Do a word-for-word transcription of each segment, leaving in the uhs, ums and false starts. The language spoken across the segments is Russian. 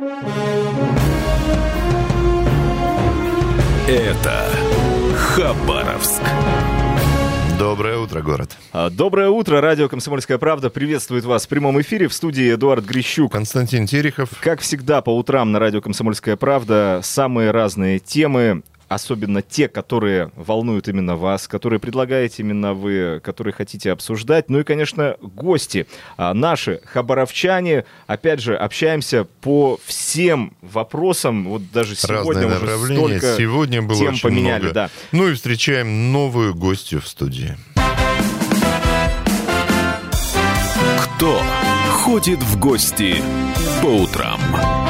Это Хабаровск. Доброе утро, город. Доброе утро. Радио «Комсомольская правда» приветствует вас в прямом эфире. В студии Эдуард Грищук. Константин Терехов. Как всегда, по утрам на радио «Комсомольская правда» самые разные темы, особенно те, которые волнуют именно вас, которые предлагаете именно вы, которые хотите обсуждать. Ну и, конечно, гости, наши хабаровчане. Опять же, общаемся по всем вопросам. Вот даже сегодня разные уже столько сегодня было тем очень поменяли. много. Да. Ну и встречаем новую гостью в студии. Кто ходит в гости по утрам?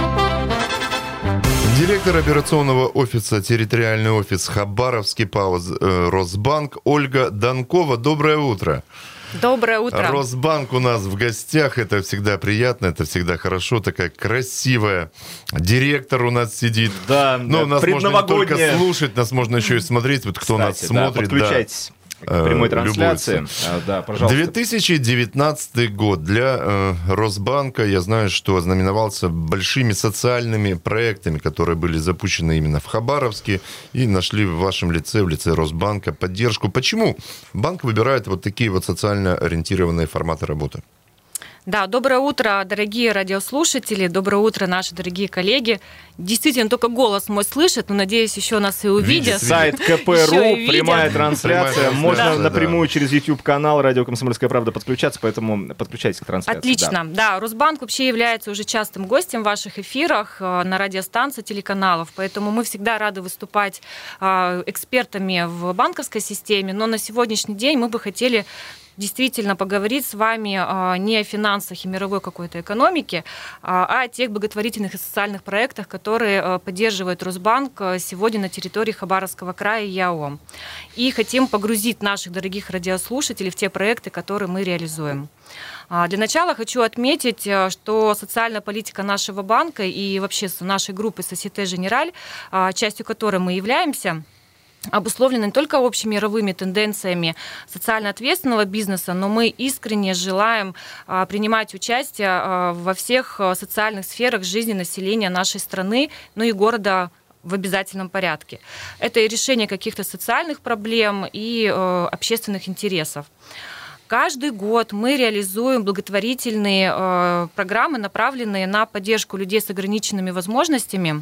Директор операционного офиса, территориальный офис Хабаровский ПАО «Росбанк» Ольга Донкова. Доброе утро. Доброе утро. Росбанк у нас в гостях. Это всегда приятно, это всегда хорошо. Такая красивая директор у нас сидит. Да, но нас можно не только предновогодняя. слушать, нас можно еще и смотреть. Вот кто Кстати, нас смотрит. да, подключайтесь к прямой трансляции. А, да, пожалуйста. две тысячи девятнадцатый год для э, Росбанка, я знаю, что ознаменовался большими социальными проектами, которые были запущены именно в Хабаровске и нашли в вашем лице, в лице Росбанка поддержку. Почему банк выбирает вот такие вот социально ориентированные форматы работы? Да, доброе утро, дорогие радиослушатели, доброе утро, наши дорогие коллеги. Действительно, только голос мой слышит, но, надеюсь, еще нас и увидят. Сайт ка пэ эр у, прямая трансляция. Можно да. напрямую да. через YouTube-канал «Радио Комсомольская правда» подключаться, поэтому подключайтесь к трансляции. Отлично. Да. да, Росбанк вообще является уже частым гостем в ваших эфирах на радиостанции, телеканалов, поэтому мы всегда рады выступать экспертами в банковской системе, но на сегодняшний день мы бы хотели действительно поговорить с вами не о финансах и мировой какой-то экономике, а о тех благотворительных и социальных проектах, которые поддерживает Росбанк сегодня на территории Хабаровского края и ЯО. И хотим погрузить наших дорогих радиослушателей в те проекты, которые мы реализуем. Для начала хочу отметить, что социальная политика нашего банка и вообще нашей группы Société Générale, частью которой мы являемся, обусловлено не только общемировыми тенденциями социально ответственного бизнеса, но мы искренне желаем а, принимать участие а, во всех социальных сферах жизни населения нашей страны, ну и города в обязательном порядке. Это и решение каких-то социальных проблем, и э, общественных интересов. Каждый год мы реализуем благотворительные э, программы, направленные на поддержку людей с ограниченными возможностями,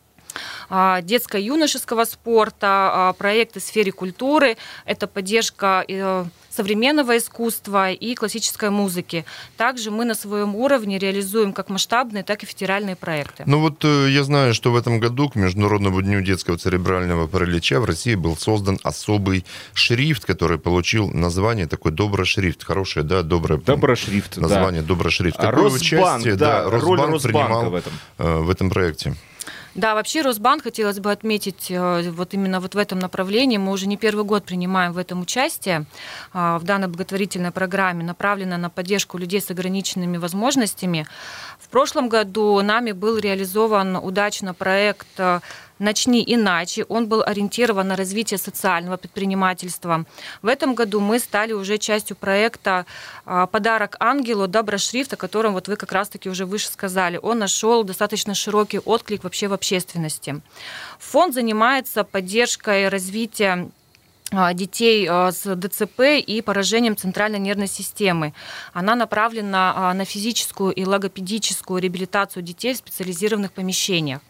детско-юношеского спорта, проекты в сфере культуры, это поддержка современного искусства и классической музыки. Также мы на своем уровне реализуем как масштабные, так и федеральные проекты. Ну вот я знаю, что в этом году к Международному дню детского церебрального паралича в России был создан особый шрифт, который получил название такой «Доброшрифт». Хорошее, да, доброе Доброшрифт, название да. «Доброшрифт». А Какое Росбанк, участие да, да, роль Росбанк Росбанка принимал в этом. в этом проекте? Да, вообще Росбанк, хотелось бы отметить, вот именно вот в этом направлении. Мы уже не первый год принимаем в этом участие. В данной благотворительной программе, направленной на поддержку людей с ограниченными возможностями. В прошлом году нами был реализован удачно проект «Начни иначе». Он был ориентирован на развитие социального предпринимательства. В этом году мы стали уже частью проекта «Подарок ангелу», Доброшрифт, о котором вот вы как раз-таки уже выше сказали. Он нашел достаточно широкий отклик вообще в общественности. Фонд занимается поддержкой развития детей с ДЦП и поражением центральной нервной системы. Она направлена на физическую и логопедическую реабилитацию детей в специализированных помещениях.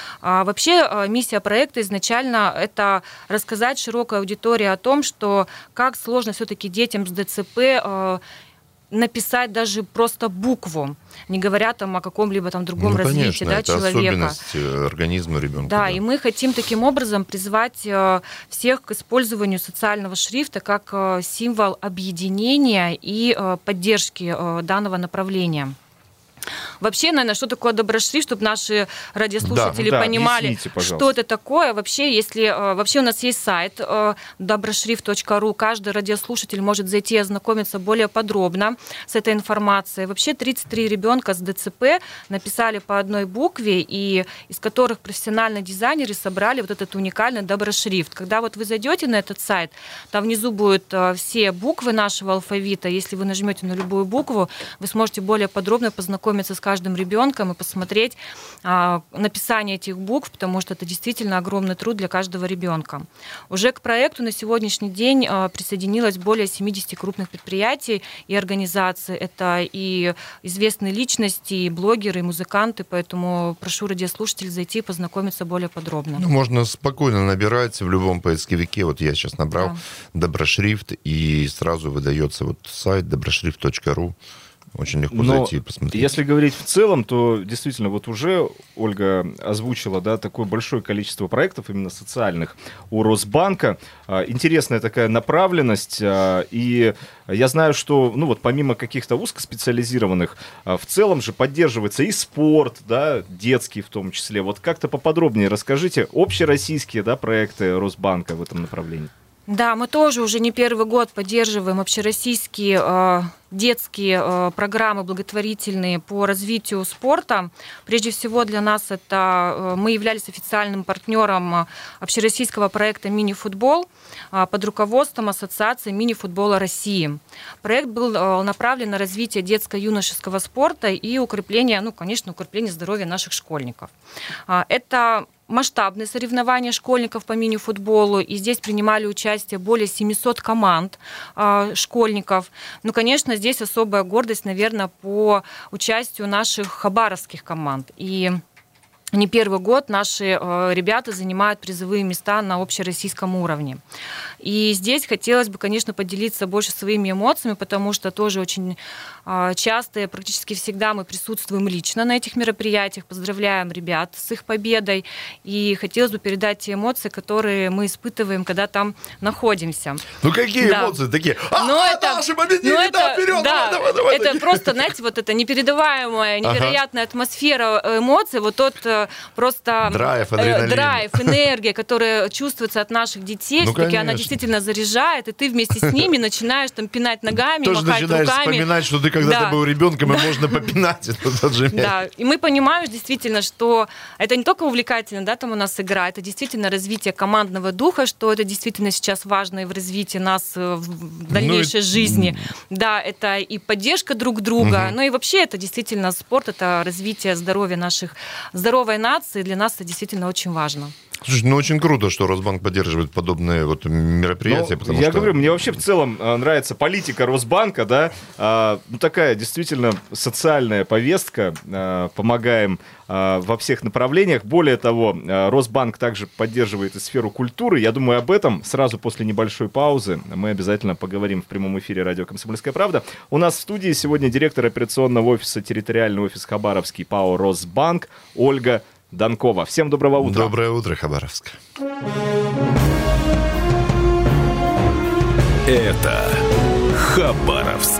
Вообще миссия проекта изначально это рассказать широкой аудитории о том, что как сложно все-таки детям с ДЦП написать даже просто букву, не говоря там о каком-либо там другом ну, развитии конечно, да, это человека. Особенность организма ребенка. Да, да, и мы хотим таким образом призвать всех к использованию социального шрифта как символ объединения и поддержки данного направления. Вообще, наверное, что такое доброшрифт, чтобы наши радиослушатели да, понимали, да, что это такое. Вообще, если вообще у нас есть сайт доброшрифт точка ру, каждый радиослушатель может зайти и ознакомиться более подробно с этой информацией. Вообще тридцать три ребенка с ДЦП написали по одной букве, и из которых профессиональные дизайнеры собрали вот этот уникальный доброшрифт. Когда вот вы зайдете на этот сайт, там внизу будут все буквы нашего алфавита. Если вы нажмете на любую букву, вы сможете более подробно познакомиться познакомиться с каждым ребенком и посмотреть а, написание этих букв, потому что это действительно огромный труд для каждого ребенка. Уже к проекту на сегодняшний день а, присоединилось более семьдесят крупных предприятий и организаций. Это и известные личности, и блогеры, и музыканты, поэтому прошу радиослушателей зайти и познакомиться более подробно. Ну, можно спокойно набирать в любом поисковике. Вот я сейчас набрал да. Доброшрифт, и сразу выдается вот сайт доброшрифт точка ру. Очень легко Но зайти и посмотреть. Если говорить в целом, то действительно вот уже Ольга озвучила, да, такое большое количество проектов именно социальных у Росбанка. Интересная такая направленность. И я знаю, что ну вот помимо каких-то узкоспециализированных, в целом же поддерживается и спорт, да, детский в том числе. Вот как-то поподробнее расскажите общероссийские, да, проекты Росбанка в этом направлении. Да, мы тоже уже не первый год поддерживаем общероссийские э, детские э, программы благотворительные по развитию спорта. Прежде всего для нас это э, мы являлись официальным партнером общероссийского проекта «Мини-футбол» э, под руководством Ассоциации мини-футбола России. Проект был э, направлен на развитие детско-юношеского спорта и укрепление, ну, конечно, укрепление здоровья наших школьников. Э, это масштабные соревнования школьников по мини-футболу, и здесь принимали участие более семьсот команд э, школьников. Ну, конечно, здесь особая гордость, наверное, по участию наших хабаровских команд. И не первый год наши э, ребята занимают призовые места на общероссийском уровне. И здесь хотелось бы, конечно, поделиться больше своими эмоциями, потому что тоже очень э, часто и практически всегда мы присутствуем лично на этих мероприятиях, поздравляем ребят с их победой. И хотелось бы передать те эмоции, которые мы испытываем, когда там находимся. Ну какие да. эмоции такие? А, но а это, наши победили, но да, это, вперед, да, давай, давай, это давай. просто, знаете, вот эта непередаваемая, невероятная ага. атмосфера эмоций, вот тот просто драйв, адреналин. драйв, энергия, которая чувствуется от наших детей, ну, все-таки она действительно заряжает, и ты вместе с ними начинаешь там пинать ногами, тоже махать руками. Тоже начинаешь вспоминать, что ты когда-то да. был ребенком, и можно попинать это тот же мяч. Да, и мы понимаем действительно, что это не только увлекательно, да, там у нас игра, это действительно развитие командного духа, что это действительно сейчас важно и в развитии нас в дальнейшей ну, жизни. И... Да, это и поддержка друг друга, угу. ну и вообще это действительно спорт, это развитие здоровья наших, здоровой нации, для нас это действительно очень важно. Слушай, ну очень круто, что Росбанк поддерживает подобные вот мероприятия. Ну, я что... говорю, мне вообще в целом нравится политика Росбанка, да, а, ну такая действительно социальная повестка, а, помогаем а, во всех направлениях. Более того, а, Росбанк также поддерживает и сферу культуры. Я думаю, об этом сразу после небольшой паузы мы обязательно поговорим в прямом эфире радио «Комсомольская правда». У нас в студии сегодня директор операционного офиса, территориальный офис Хабаровский ПАО «Росбанк» Ольга Донкова. Всем доброго утра. Доброе утро, Хабаровск. Это Хабаровск.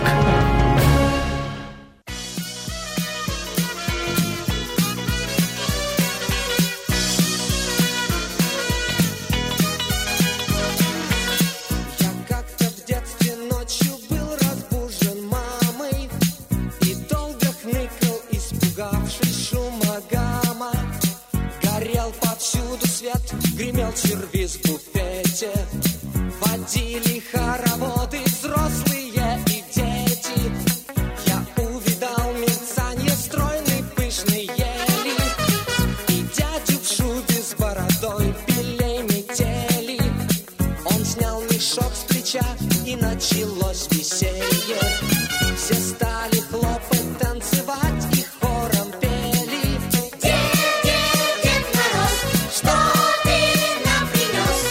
Гремел сервиз в буфете, водили хороводы взрослые и дети. Я увидал мерцанье стройной пышной ели и дядю в шубе с бородой белей метели. Он снял мешок с плеча, и началось веселье. Все стали хлопать, танцевать и хором пели. Дед, дед, Дед Мороз, что ты нам принес?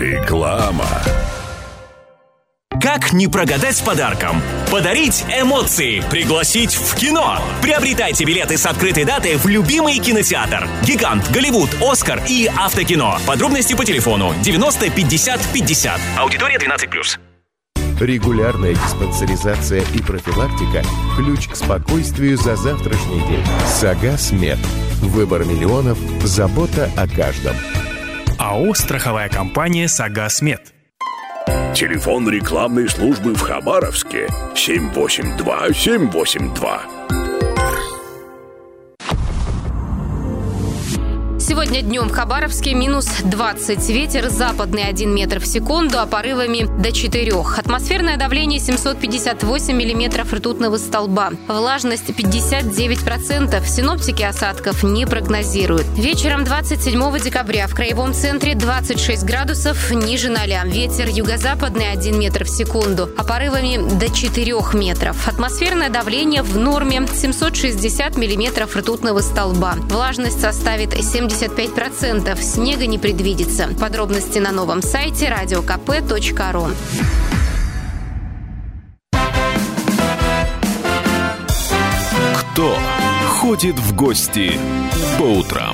Реклама. Как не прогадать с подарком? Подарить эмоции, пригласить в кино. Приобретайте билеты с открытой датой в любимый кинотеатр. Гигант, Голливуд, Оскар и Автокино. Подробности по телефону девяносто пятьдесят пятьдесят. Аудитория двенадцать плюс. Регулярная диспансеризация и профилактика – ключ к спокойствию за завтрашний день. Сагаз Мед. Выбор миллионов. Забота о каждом. АО «Страховая компания Сагаз Мед». Телефон рекламной службы в Хабаровске семь восемь два семь восемь два. Сегодня днем в Хабаровске минус двадцать. Ветер западный один метр в секунду, а порывами до четырех. Атмосферное давление семьсот пятьдесят восемь миллиметров ртутного столба. Влажность пятьдесят девять процентов. Синоптики осадков не прогнозируют. Вечером двадцать седьмого декабря в краевом центре двадцать шесть градусов ниже ноля. Ветер юго-западный один метр в секунду, а порывами до четырех метров. Атмосферное давление в норме семьсот шестьдесят миллиметров ртутного столба. Влажность составит семьдесят пять процентов. Снега не предвидится. Подробности на новом сайте радио ка пэ точка ру. Кто ходит в гости по утрам?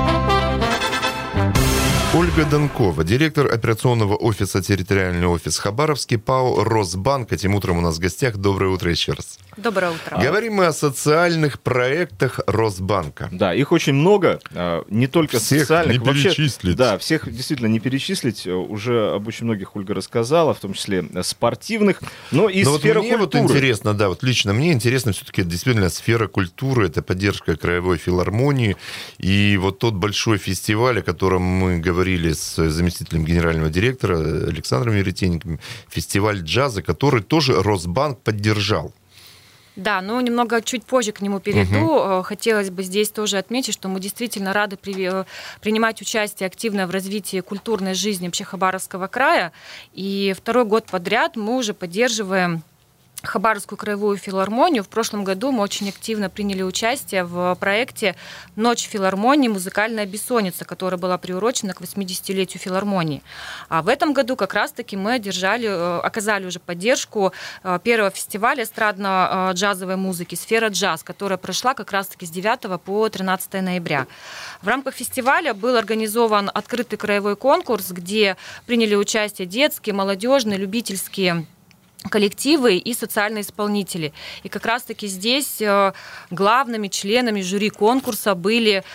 Ольга Донкова, директор операционного офиса «Территориальный офис Хабаровский» ПАО «Росбанк». Этим утром у нас в гостях. Доброе утро еще раз. Доброе утро. Говорим мы о социальных проектах Росбанка. Да, их очень много, не только всех социальных. не перечислить. Вообще, да, всех действительно не перечислить. Уже об очень многих Ольга рассказала, в том числе спортивных, но и но сфера вот мне культуры. Вот интересно, да, вот лично мне интересно все-таки действительно сфера культуры, это поддержка краевой филармонии. И вот тот большой фестиваль, о котором мы говорили с заместителем генерального директора Александром Веретенником, фестиваль джаза, который тоже Росбанк поддержал. Да, но немного чуть позже к нему перейду. Угу. Хотелось бы здесь тоже отметить, что мы действительно рады при, принимать участие активно в развитии культурной жизни вообще Хабаровского края. И второй год подряд мы уже поддерживаем Хабаровскую краевую филармонию. В прошлом году мы очень активно приняли участие в проекте «Ночь филармонии. Музыкальная бессонница», которая была приурочена к восьмидесятилетию филармонии. А в этом году как раз-таки мы одержали, оказали уже поддержку первого фестиваля эстрадно-джазовой музыки «Сфера джаз», которая прошла как раз-таки с девятого по тринадцатое ноября. В рамках фестиваля был организован открытый краевой конкурс, где приняли участие детские, молодежные, любительские коллективы и социальные исполнители. И как раз-таки здесь главными членами жюри конкурса были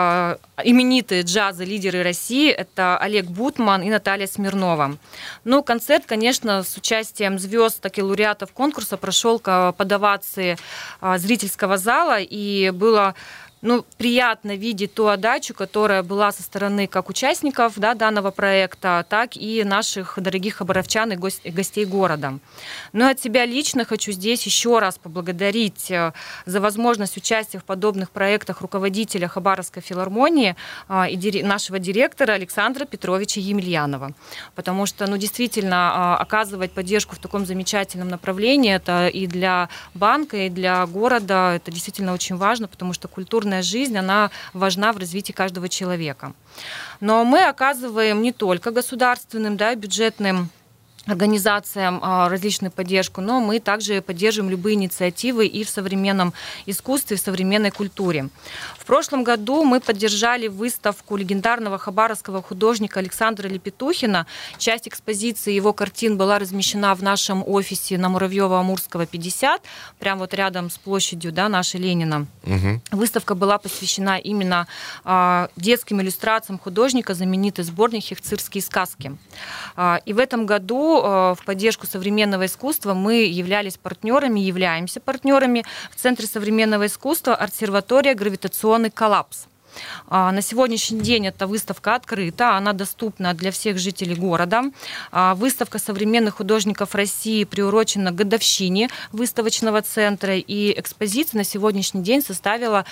именитые джазы-лидеры России. Это Олег Бутман и Наталья Смирнова. Ну, концерт, конечно, с участием звезд, так и лауреатов конкурса прошел под овации зрительского зала, и было... Ну, приятно видеть ту отдачу, которая была со стороны как участников, да, данного проекта, так и наших дорогих хабаровчан и гостей города. Но от себя лично хочу здесь еще раз поблагодарить за возможность участия в подобных проектах руководителя Хабаровской филармонии и нашего директора Александра Петровича Емельянова. Потому что, ну, действительно, оказывать поддержку в таком замечательном направлении, это и для банка, и для города, это действительно очень важно, потому что культурная жизнь, она важна в развитии каждого человека. Но мы оказываем не только государственным, да, бюджетным организациям различную поддержку, но мы также поддерживаем любые инициативы и в современном искусстве, и в современной культуре. В прошлом году мы поддержали выставку легендарного хабаровского художника Александра Лепетухина. Часть экспозиции его картин была размещена в нашем офисе на Муравьева-Амурского, пятьдесят, прямо вот рядом с площадью, да, нашей Ленина. Угу. Выставка была посвящена именно а, детским иллюстрациям художника, знаменитый сборник «Хехцирские сказки». А, и в этом году в поддержку современного искусства мы являлись партнерами, являемся партнерами в Центре современного искусства «Арт-серватория. Гравитационный коллапс». На сегодняшний день эта выставка открыта, она доступна для всех жителей города. Выставка современных художников России приурочена к годовщине выставочного центра, и экспозиция на сегодняшний день составила,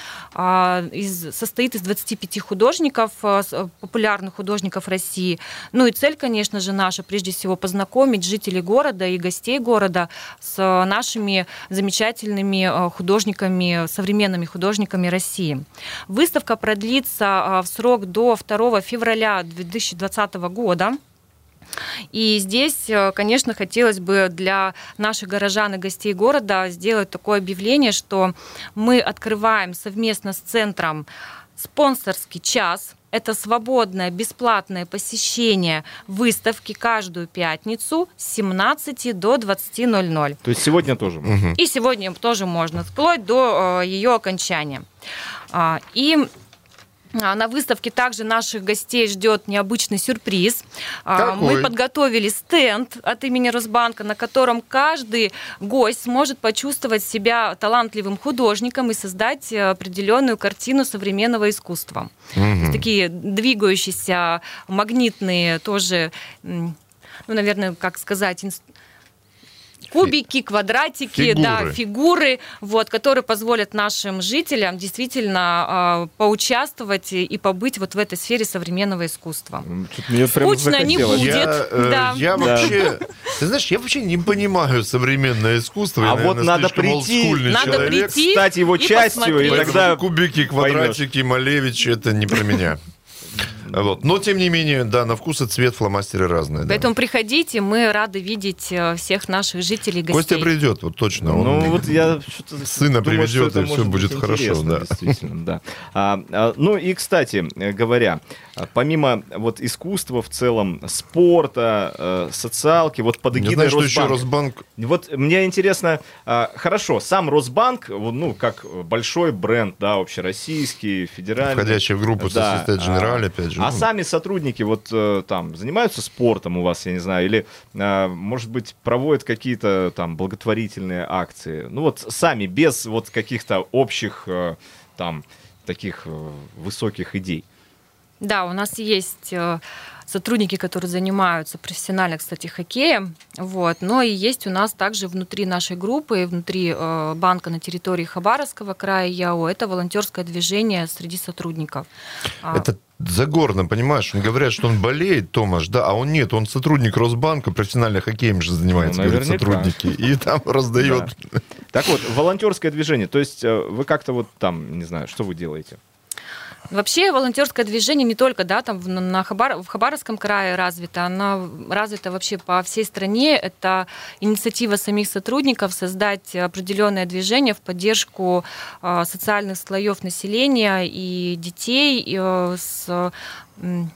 состоит из двадцати пяти художников, популярных художников России. Ну и цель, конечно же, наша, прежде всего, познакомить жителей города и гостей города с нашими замечательными художниками, современными художниками России. Выставка продлится в срок до второго февраля две тысячи двадцатого года. И здесь, конечно, хотелось бы для наших горожан и гостей города сделать такое объявление, что мы открываем совместно с центром спонсорский час. Это свободное, бесплатное посещение выставки каждую пятницу с семнадцати до двадцати ноль-ноль. То есть сегодня тоже можно? И сегодня тоже можно, вплоть до ее окончания. И на выставке также наших гостей ждет необычный сюрприз. Какой? Мы подготовили стенд от имени Росбанка, на котором каждый гость сможет почувствовать себя талантливым художником и создать определенную картину современного искусства. Угу. Такие двигающиеся, магнитные тоже, ну, наверное, как сказать, инструменты. Кубики, квадратики, фигуры. да, фигуры, вот, которые позволят нашим жителям действительно э, поучаствовать и, и побыть вот в этой сфере современного искусства. Мне прям Скучно не захотелось. будет. Я, э, Да. я Да. вообще, ты знаешь, я вообще не понимаю современное искусство. Я, А вот наверное, надо слишком прийти, олдскульный надо человек. прийти стать его и частью, и посмотреть. Поэтому тогда кубики, квадратики, Малевич, это не про меня. Вот. Но, тем не менее, да, на вкус и цвет фломастеры разные. Да. Поэтому приходите, мы рады видеть э, всех наших жителей, гостей. Костя придет, вот точно. Он Ну, вот я что-то сына думаю, приведет, что это и всё может будет быть хорошо, интересно, да. Действительно, да. А, а, ну и, кстати говоря, помимо вот искусства в целом, спорта, э, социалки, вот под Не эгидой знаю, что еще Росбанка. Росбанк. Вот мне интересно, а, хорошо, сам Росбанк, вот, ну, как большой бренд, да, общероссийский, федеральный. Входящий в группу Да. Société Générale, А, опять же. А ну. сами сотрудники вот э, там занимаются спортом у вас, я не знаю, или, э, может быть, проводят какие-то там благотворительные акции. Ну вот сами, без вот каких-то общих э, там таких э, высоких идей. Да, у нас есть э, сотрудники, которые занимаются профессионально, кстати, хоккеем. Вот. Но и есть у нас также внутри нашей группы, внутри э, банка на территории Хабаровского края ЯО, это волонтерское движение среди сотрудников. А, Это Загорно, понимаешь, он говорят, что он болеет, Томаш, да, а он нет, он сотрудник Росбанка, профессионально хоккеем же занимается, Ну, говорят, наверняка. сотрудники, и там раздает. Да. Так вот, волонтерское движение, то есть э, вы как-то вот там, не знаю, что вы делаете? Вообще волонтерское движение не только, да, там в, на Хабар, в Хабаровском крае развито, оно развито вообще по всей стране. Это инициатива самих сотрудников создать определенное движение в поддержку э, социальных слоев населения и детей э, с... М,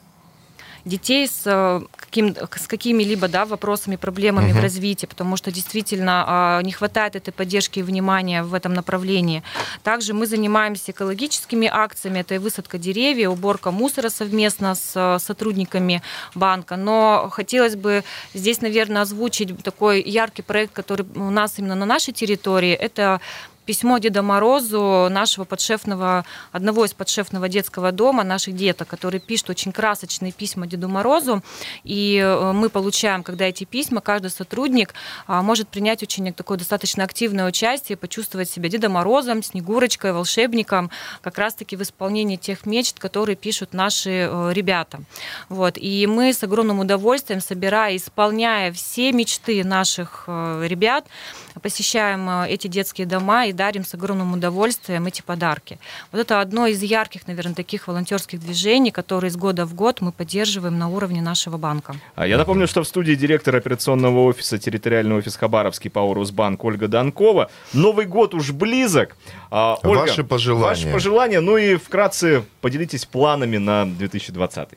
детей с, каким, с какими-либо, да, вопросами, проблемами Мгм. в развитии, потому что действительно не хватает этой поддержки и внимания в этом направлении. Также мы занимаемся экологическими акциями, это и высадка деревьев, уборка мусора совместно с сотрудниками банка. Но хотелось бы здесь, наверное, озвучить такой яркий проект, который у нас именно на нашей территории. Это письмо Деду Морозу нашего подшефного, одного из подшефного детского дома, наших деток, которые пишут очень красочные письма Деду Морозу. И мы получаем, когда эти письма, каждый сотрудник может принять очень такое достаточно активное участие, почувствовать себя Дедом Морозом, Снегурочкой, волшебником, как раз-таки в исполнении тех мечт, которые пишут наши ребята. Вот. И мы с огромным удовольствием, собирая, исполняя все мечты наших ребят, посещаем эти детские дома и дарим с огромным удовольствием эти подарки. Вот это одно из ярких, наверное, таких волонтерских движений, которые из года в год мы поддерживаем на уровне нашего банка. Я напомню, что в студии директор операционного офиса, территориальный офис Хабаровский ПАО «Росбанк» Ольга Донкова. Новый год уж близок. А, Ольга, Ваши пожелания. Ваши пожелания, ну и вкратце поделитесь планами на две тысячи двадцатый.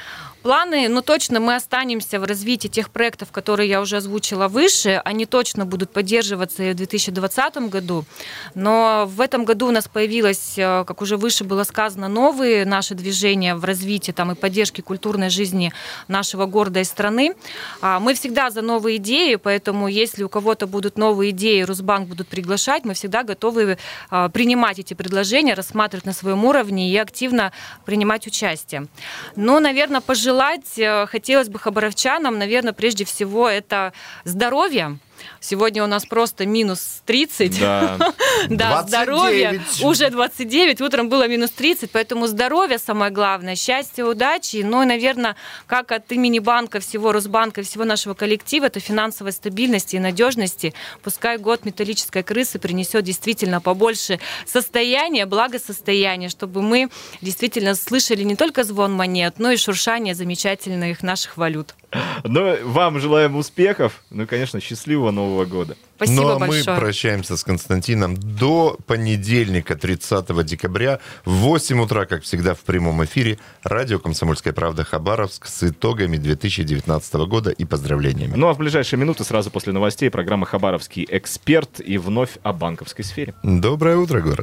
Планы, ну точно мы останемся в развитии тех проектов, которые я уже озвучила выше. Они точно будут поддерживаться и в две тысячи двадцатом году. Но в этом году у нас появилось, как уже выше было сказано, новые наши движения в развитии там, и поддержке культурной жизни нашего города и страны. Мы всегда за новые идеи, поэтому если у кого-то будут новые идеи, Росбанк будут приглашать, мы всегда готовы принимать эти предложения, рассматривать на своем уровне и активно принимать участие. Но, наверное, пожелать хотелось бы хабаровчанам, наверное, прежде всего это здоровье. Сегодня у нас просто минус тридцать. Да, да, здоровье. Уже двадцать девять, утром было минус тридцать, поэтому здоровье самое главное, счастье, удачи. Ну и, наверное, как от имени банка, всего Росбанка, всего нашего коллектива, это финансовой стабильности и надежности. Пускай год металлической крысы принесет действительно побольше состояния, благосостояния, чтобы мы действительно слышали не только звон монет, но и шуршание замечательных наших валют. Но вам желаем успехов. Ну и, конечно, счастливого Нового года. Спасибо ну, а большое. мы прощаемся с Константином до понедельника, тридцатого декабря, в восемь утра, как всегда, в прямом эфире. Радио «Комсомольская правда» Хабаровск с итогами две тысячи девятнадцатого года и поздравлениями. Ну а в ближайшие минуты, сразу после новостей, программа «Хабаровский эксперт» и вновь о банковской сфере. Доброе утро, город.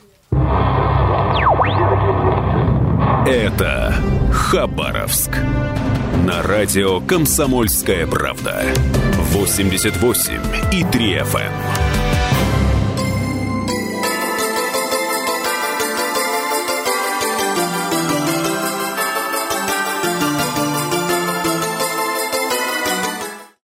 Это Хабаровск. На радио «Комсомольская правда». восемьдесят восемь и три эф эм.